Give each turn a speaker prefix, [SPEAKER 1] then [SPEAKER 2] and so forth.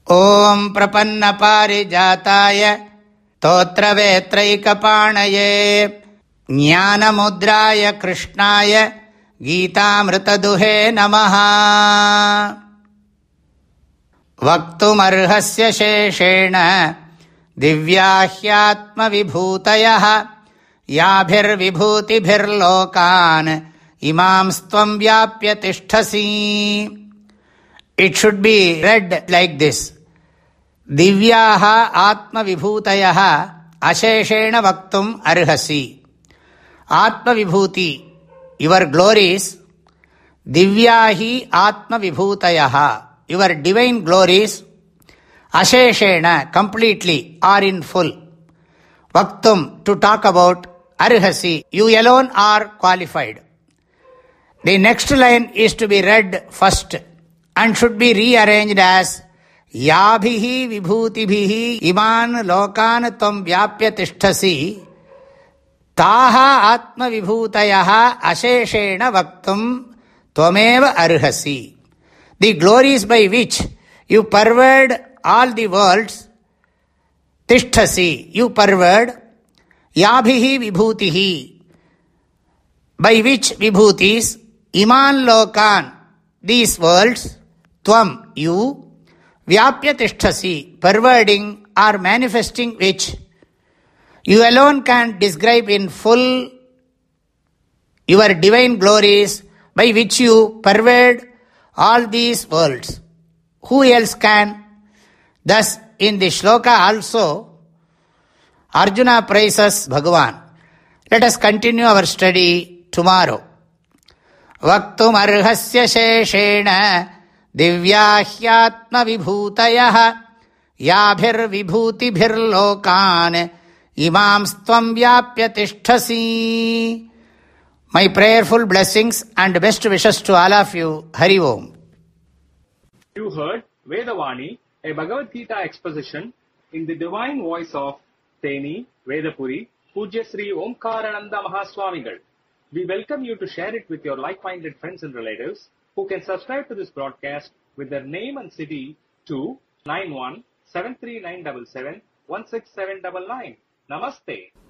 [SPEAKER 1] ஓம் பிரபன்ன பாரிஜாதாய ஸ்தோத்ரவேத்ரைகபாணயே ஞானமுத்ராய கிருஷ்ணாய கீதாமிருததுஹே நமஹ. வக்துமர்ஹஸ்ய சேஷேண திவ்யாஹ்யாத்மவிபூதயः யாபிர்விபூதிபிர்லோகான் இமாம்ஸ்த்வம் வியாப்ய திஷ்டசி. It should be read like this. Divyaha atma vibhutayaha asheshena vaktum arhasi. Atma vibhuti, your glories. Divyahi atma vibhutayaha, your divine glories. Asheshena, completely or in full. Vaktum, to talk about. Arhasi, you alone are qualified. The next line is to be read first and should be rearranged as Yabhihi vibhutibhihi iman lokan tvam vyapya tishtasi taha atma vibhutayaha asheshena vaktum tvameva arhasi. The glories by which you pervade all the worlds, tishtasi, you pervade. Yabhihi vibhutihi, by which vibhutis, iman lokan, these worlds, tvam, you, vyapya tishtasi, pervading or manifesting which you alone can describe in full your divine glories by which you pervade all these worlds. Who else can? Thus, in the shloka also, Arjuna praises Bhagavan. Let us continue our study tomorrow. Vaktum arhasya sheshena divyāhyātma vibhūtayah yābhir vibhūtibhir lokān imāmstvam vyāpya tishtasi. My prayerful blessings and best wishes to all of you. Hari Om.
[SPEAKER 2] You heard Vedavani, a Bhagavad Gita exposition in the divine voice of Teni, Vedapuri, Pujya Sri Omkarananda Mahaswamigal. We welcome you to share it with your like-minded friends and relatives who can subscribe to this broadcast with their name and city to 917397716799. Namaste.